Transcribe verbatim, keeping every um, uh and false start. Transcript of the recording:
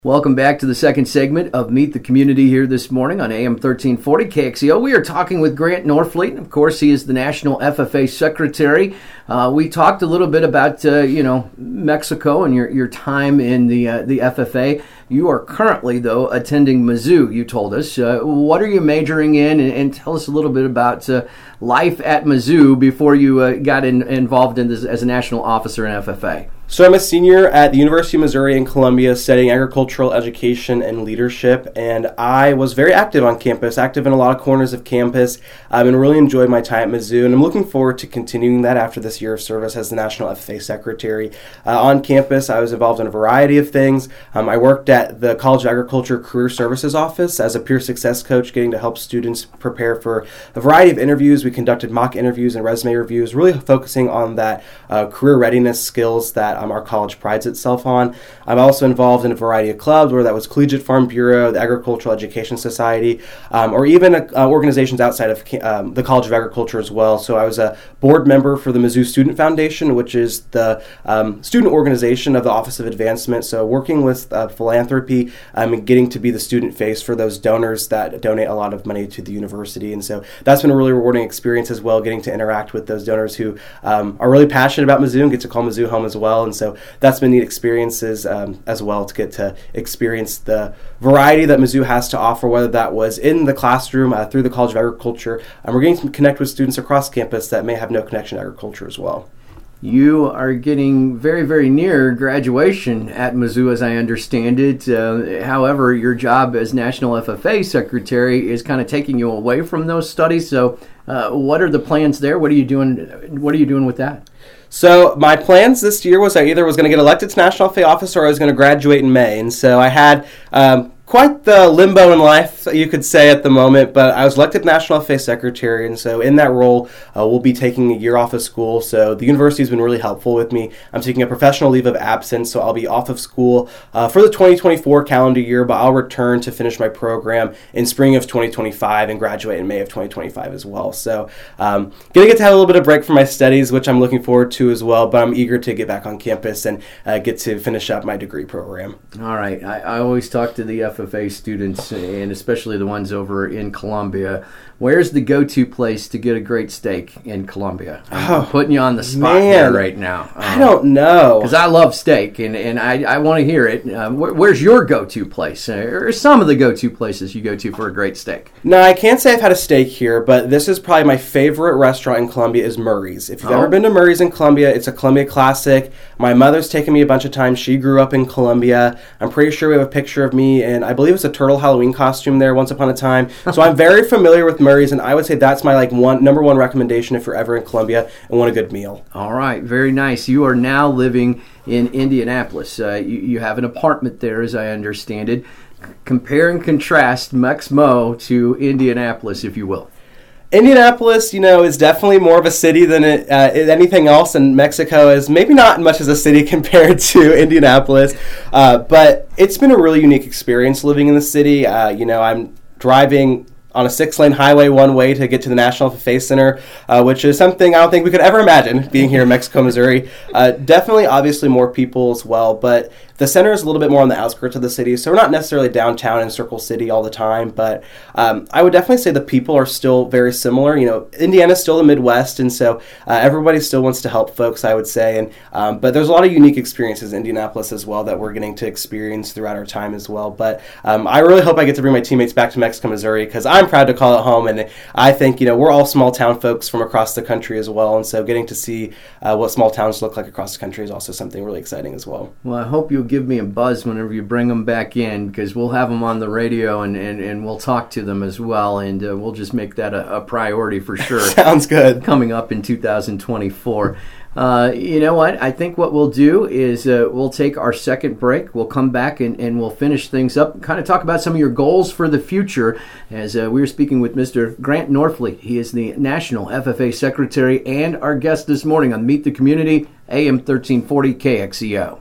Welcome back to the second segment of Meet the Community here this morning on A M thirteen forty K X E O. We are talking with Grant Norfleet. Of course, he is the National F F A Secretary. Uh, we talked a little bit about, uh, you know, Mexico and your, your time in the uh, the F F A. You are currently, though, attending Mizzou, you told us. Uh, what are you majoring in? And, and tell us a little bit about uh, life at Mizzou before you uh, got in, involved in this as a national officer in F F A. So I'm a senior at the University of Missouri in Columbia studying agricultural education and leadership, and I was very active on campus, active in a lot of corners of campus, um, and really enjoyed my time at Mizzou, and I'm looking forward to continuing that after this year of service as the National F F A Secretary. Uh, on campus, I was involved in a variety of things. Um, I worked at the College of Agriculture Career Services Office as a peer success coach, getting to help students prepare for a variety of interviews. We conducted mock interviews and resume reviews, really focusing on that uh, career readiness skills that Um, our college prides itself on. I'm also involved in a variety of clubs, where that was Collegiate Farm Bureau, the Agricultural Education Society, um, or even uh, organizations outside of um, the College of Agriculture as well. So I was a board member for the Mizzou Student Foundation, which is the um, student organization of the Office of Advancement. So working with uh, philanthropy um, and getting to be the student face for those donors that donate a lot of money to the university. And so that's been a really rewarding experience as well, getting to interact with those donors who um, are really passionate about Mizzou and get to call Mizzou home as well. And so that's been neat experiences um, as well, to get to experience the variety that Mizzou has to offer, whether that was in the classroom, uh, through the College of Agriculture. And we're getting to connect with students across campus that may have no connection to agriculture as well. You are getting very, very near graduation at Mizzou, as I understand it. Uh, however, your job as National F F A Secretary is kind of taking you away from those studies. So uh, what are the plans there? What are you doing? What are you doing with that? So my plans this year was I either was going to get elected to National F A A office or I was going to graduate in May. And so I had um, quite the limbo in life, you could say, at the moment, but I was elected National F A A Secretary, and so in that role, uh, we'll be taking a year off of school. So the university has been really helpful with me. I'm taking a professional leave of absence, so I'll be off of school uh, for the twenty twenty-four calendar year, but I'll return to finish my program in spring of twenty twenty-five and graduate in May of twenty twenty-five as well. So um, going to get to have a little bit of break from my studies, which I'm looking forward to as well, but I'm eager to get back on campus and uh, get to finish up my degree program. All right. I, I always talk to the F F A students, and especially the ones over in Columbia. Where's the go-to place to get a great steak in Columbia? I'm oh, putting you on the spot man. there right now. Um, I don't know. Because I love steak, and, and I, I want to hear it. Uh, where, where's your go-to place? Uh, or some of the go-to places you go to for a great steak? No, I can't say I've had a steak here, but this is probably my favorite restaurant in Columbia is Murray's. If you've oh. ever been to Murray's in Columbia, it's a Columbia classic. My mother's taken me a bunch of times. She grew up in Columbia. I'm pretty sure we have a picture of me, and I believe it's a turtle Halloween costume there once upon a time. So I'm very familiar with Murray's, and I would say that's my like one number one recommendation if you're ever in Columbia and want a good meal. All right, very nice. You are now living in Indianapolis. Uh, you, you have an apartment there, as I understand it. Compare and contrast Mex-Mo to Indianapolis, if you will. Indianapolis, you know, is definitely more of a city than it, uh, anything else, and Mexico is maybe not much as a city compared to Indianapolis, uh, but it's been a really unique experience living in the city. Uh, you know, I'm driving on a six-lane highway one way to get to the National F F A Center, uh, which is something I don't think we could ever imagine being here in Mexico, Missouri. Uh, definitely, obviously, more people as well, but the center is a little bit more on the outskirts of the city, so we're not necessarily downtown in Circle City all the time, but um, I would definitely say the people are still very similar. You know, Indiana's still the Midwest, and so uh, everybody still wants to help folks, I would say, and um, but there's a lot of unique experiences in Indianapolis as well that we're getting to experience throughout our time as well. But um, I really hope I get to bring my teammates back to Mexico, Missouri, because I'm proud to call it home, and I think, you know, we're all small town folks from across the country as well, and so getting to see uh, what small towns look like across the country is also something really exciting as well. Well, I hope you'll give me a buzz whenever you bring them back in, because we'll have them on the radio, and, and, and we'll talk to them as well, and uh, we'll just make that a, a priority for sure. Sounds good. Coming up in two thousand twenty-four. Uh, you know what? I think what we'll do is uh, we'll take our second break. We'll come back and, and we'll finish things up, kind of talk about some of your goals for the future, as uh, we were speaking with Mister Grant Norfleet. He is the National F F A Secretary and our guest this morning on Meet the Community, A M thirteen forty K X E O.